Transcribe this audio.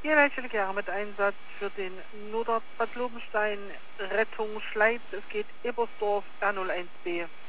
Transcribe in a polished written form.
Hier welche Jahre mit Einsatz für den Noder Bad Lobenstein Rettung Schleiz. Es geht Ebersdorf R01B.